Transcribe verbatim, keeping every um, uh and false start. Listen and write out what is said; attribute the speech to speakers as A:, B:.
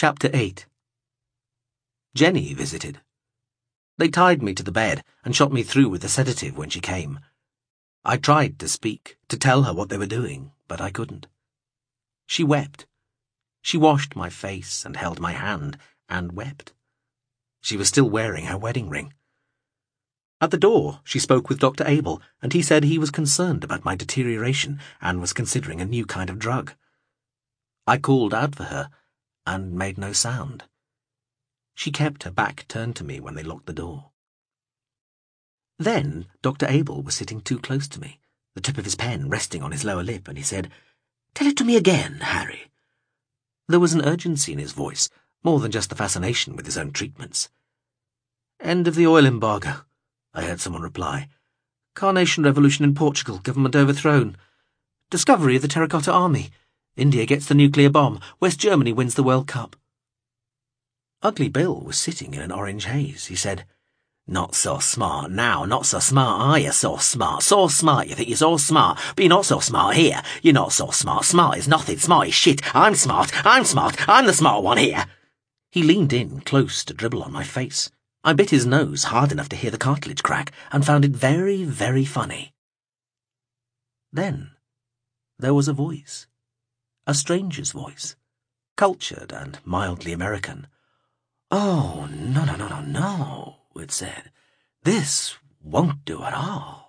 A: Chapter eight. Jenny visited. They tied me to the bed and shot me through with a sedative when she came. I tried to speak, to tell her what they were doing, but I couldn't. She wept. She washed my face and held my hand and wept. She was still wearing her wedding ring. At the door, she spoke with Doctor Abel, and he said he was concerned about my deterioration and was considering a new kind of drug. I called out for her and made no sound. She kept her back turned to me when they locked the door. Then Doctor Abel was sitting too close to me, the tip of his pen resting on his lower lip, and he said, "Tell it to me again, Harry." There was an urgency in his voice, more than just the fascination with his own treatments. "End of the oil embargo," I heard someone reply. "Carnation revolution in Portugal, government overthrown. Discovery of the Terracotta Army. India gets the nuclear bomb. West Germany wins the World Cup." Ugly Bill was sitting in an orange haze. He said, "Not so smart now, not so smart, are you? So smart, so smart, you think you're so smart, but you're not so smart here. You're not so smart, smart is nothing, smart is shit. I'm smart, I'm smart, I'm the smart one here." He leaned in close to dribble on my face. I bit his nose hard enough to hear the cartilage crack, and found it very, very funny. Then there was a voice, a stranger's voice, cultured and mildly American. "Oh, no, no, no, no, no," it said. "This won't do at all."